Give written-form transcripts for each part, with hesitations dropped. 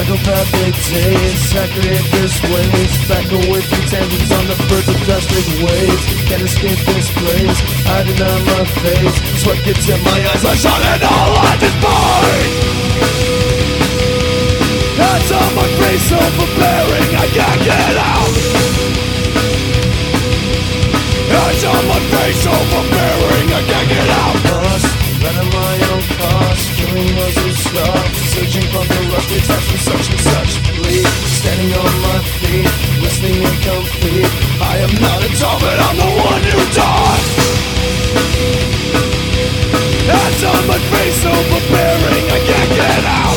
psychopathic days, accurate this ways, back away from tangents on the birds of plastic waves. Can't escape this place, hiding on my face. Sweat gets in my eyes, I shot it all at this point. That's on my face, overbearing, I can't get out. That's on my face, overbearing, I can't get out. Lost, running my own cost, killing those who stop, searching for the rusty touch from such and such bleed. Standing on my feet, listening incomplete. I am not a doll, but I'm the one who died. That's on my face, overbearing, I can't get out.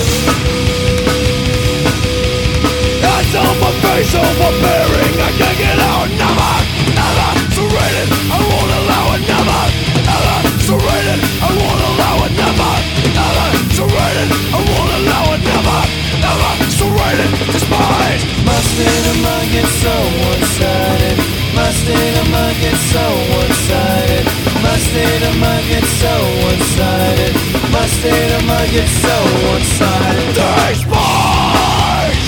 That's on my face, overbearing, I can't get out. Never, never surrendered, I won't allow it. Never, never surrendered, I won't allow it. Never, never surrendered, I won't allow it. Never, never surrendered, despise. My state of mind gets so one-sided. My state of mind gets so one-sided. My state of mind gets so one-sided. My state of mind gets so one-sided. Despise!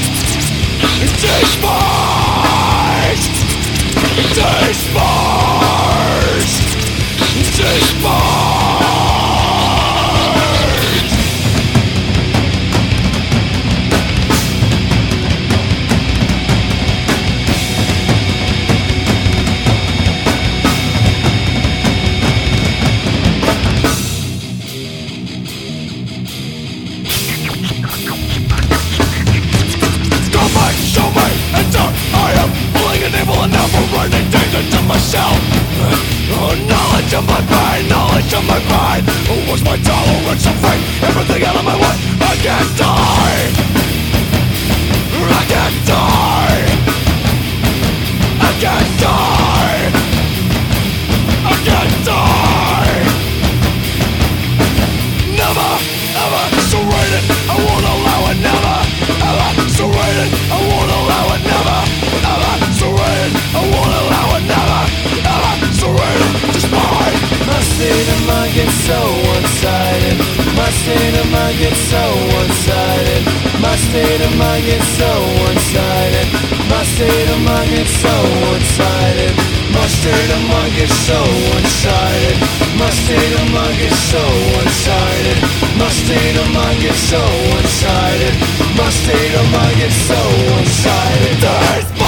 Despise! Despise! Despise! Show me, enter, I am willing and able and never running danger to myself. Knowledge of my pain, knowledge of my pride. What's my tolerance of fate? Everything out of my way. I can't die. I can't die. I can't die. I can't die. Never, ever surrender. I won't allow it. Never, ever surrender. I won't allow it. Never, ever surrender. I won't allow it. Never, ever surrender. Despise. My state of mind gets so one-sided. My state of mind gets so one-sided. My state of mind gets so one-sided. My state of mind gets so one-sided. My state of mind gets so one-sided. My state of mind gets so one-sided. My state of mind gets so one-sided. My state of mind gets so one-sided.